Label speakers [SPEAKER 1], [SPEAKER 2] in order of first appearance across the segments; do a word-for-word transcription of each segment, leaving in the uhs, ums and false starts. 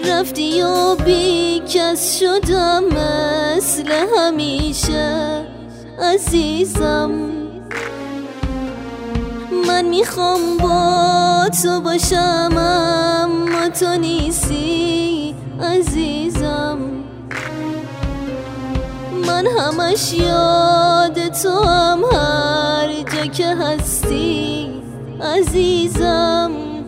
[SPEAKER 1] رفتی و بی کس شدم مثل همیشه عزیزم. من میخوام با تو باشم اما تو نیستی عزیزم. من همش یاد تو هم هر جا که هستی عزیزم.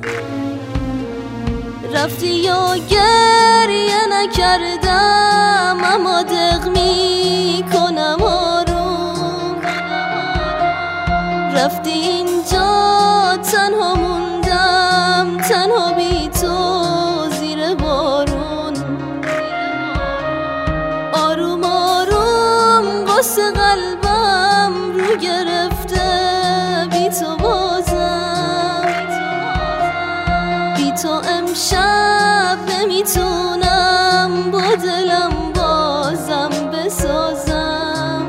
[SPEAKER 1] رفتی یا گریه نکردم اما دق میکنم آروم. رفتی اینجا تنها موندم، تنها بی تو زیر بارون. آروم آروم قصه قلبم رو گرفته بی تو بازم. بی تو امشب نمیتونم با دلم بازم بسازم.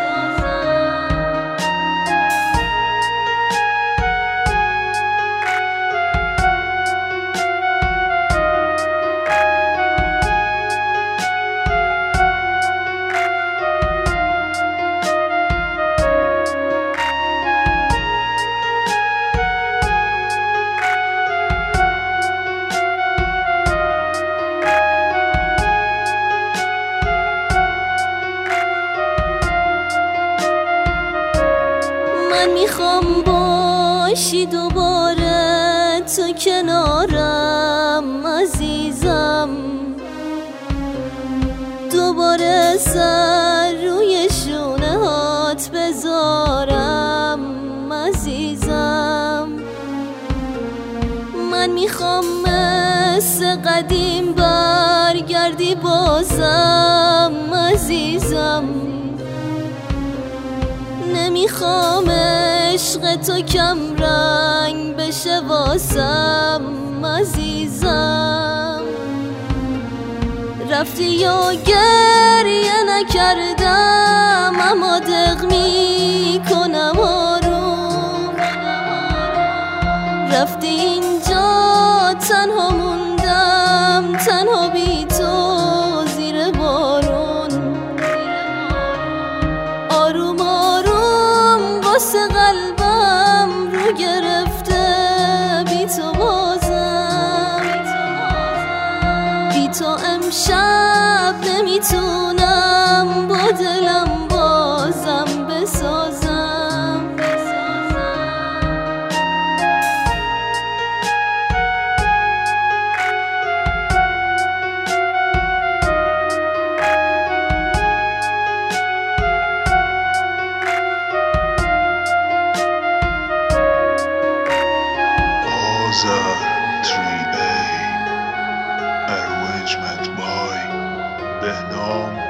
[SPEAKER 1] من میخوام باشی دوباره تو کنارم عزیزم. دوباره سر روی شونه هات بذارم عزیزم. من میخوام مثل قدیم برگردی بازم عزیزم. نمیخوام عشق تو کم رنگ بشه واسم عزیزم. رفتی یا گریه نکردم اما دق میکنم آروم. رفتی اینجا تنها موندم، تنها بی تو زیر بارون. آروم آروم قصه قلبم رو گرفته بی تو بازم. بی تو امشب نمیتونم با دلم بازم بسازم.
[SPEAKER 2] three A Arrangement by Behnam